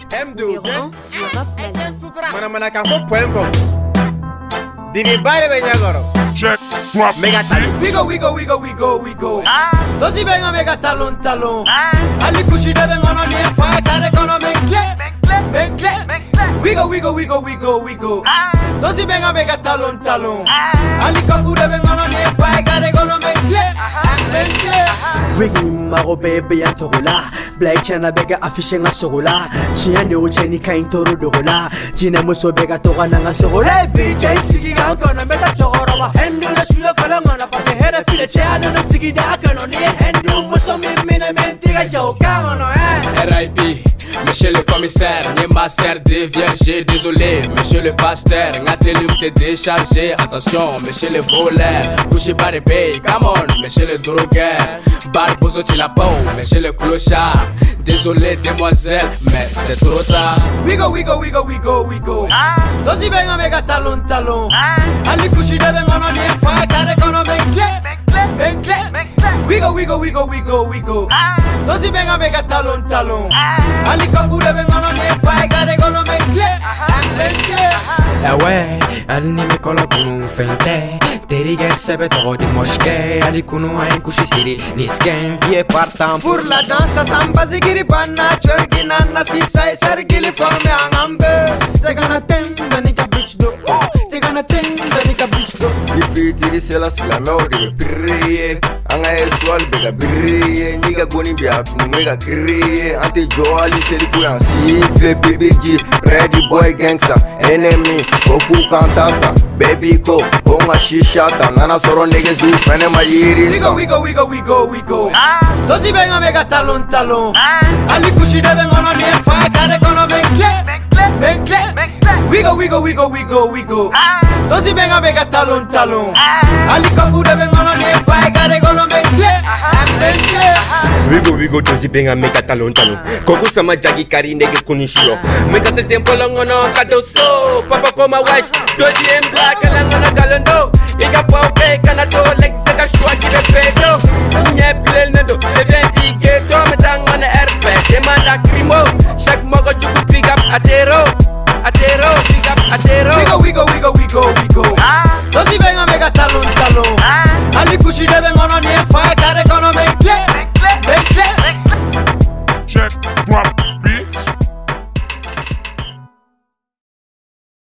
numéro 1 du rap malien. Manamanakampo.com Dini bare benyagoro. Check, drop. Megatalon. We go. Dosi benga mega talon. Ali kushi de benga no ni fa kare kono menkle. We go. Dosi benga mega talon. Ali kaku de benga no ni fa kare kono menkle. Ring maro bebe ya torola Black chana bega affiché nga sorola Chiane o cheni kain toro dorola Jina muso bega tora nga sorola BJ sigi ga kono meta choro wa hendu na shulo kala ngana pase hera file chana na sigi da kono ni hendu muso mimina mentiga joka ngono RIP Monsieur le commissaire, ni master déviergé, désolé, monsieur le pasteur, ngatelum t'es déchargé, attention, monsieur le voleur, couché par les pays, come on, monsieur le drogueur, barbozo tu la peau, monsieur le clochard, désolé demoiselle, mais c'est trop tard. We go. Dosi benga mega talon. Ali kushi de benga no ni fa kare kono menkle. We go. Dosi benga mega talon. Ali kaku de benga no ni fa kare kono menkle. Ouais, ali ni me kola kunu fente Teriga sebe toro di moshke Ali kunu hain kushi siri nisken Qui est partant Pour la danse samba zigiri banna Chwergi nanna sisa e sergili forme angambe Zegana tembe nika bitch do Zegana tembe nika bitch do Ifitiri sela sila meori priye Anga étoile bega brille Niga goni bia tumega kriye Ante joali selifu yan sifle BBG Ready boy gangster Enemy Kofu kantata Baby ko Konga shishata Nana soro nege zu fene mayiri sa We go. Dosi benga mega talon. Ali kushi de benga no ni fa kare kono menkle. We go. Dosi benga mega talon. Ali kaku de benga no ni fa kare kono menkle. We go dosi benga mega talon. Koku sama jagi kari nege kunishiro. Mega se sempolo ngono kadoso. Papa koma wash. Doji en black ala ngona galondo. Iga pao pe kana to like